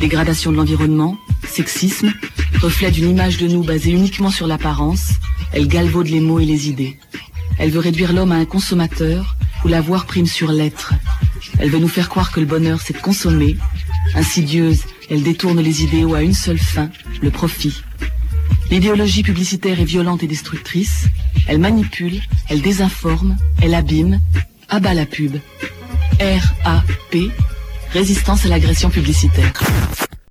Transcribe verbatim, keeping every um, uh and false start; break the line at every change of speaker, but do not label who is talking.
Dégradation de l'environnement, sexisme, reflet d'une image de nous basée uniquement sur l'apparence, elle galvaude les mots et les idées. Elle veut réduire l'homme à un consommateur où l'avoir prime sur l'être. Elle veut nous faire croire que le bonheur c'est de consommer. Insidieuse, elle détourne les idéaux à une seule fin, le profit. L'idéologie publicitaire est violente et destructrice. Elle manipule, elle désinforme, elle abîme, abat la pub. R A P, résistance à l'agression publicitaire.